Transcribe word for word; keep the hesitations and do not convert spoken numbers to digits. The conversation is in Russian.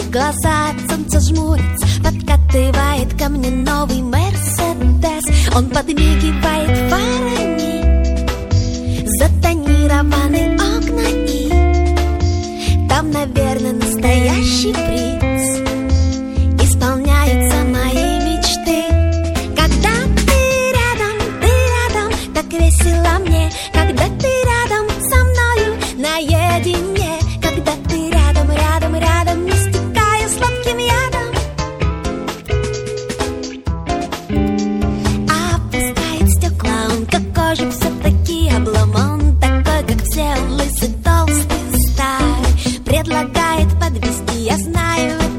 глаза от солнца жмурятся. Подкатывает ко мне новый Мерседес. Он подмигивает фарами, затонированы окна, и там, наверное, настоящий принц. Исполняются мои мечты. Когда ты рядом, ты рядом, так весело мне. Когда ты рядом со мною наедине. Когда ты рядом, рядом, рядом, не стекая сладким ядом. Опускает стекла, он как кожа все-таки облом. Он такой, как все, он лысый, толстый, старый. Предлагает подвезти, я знаю,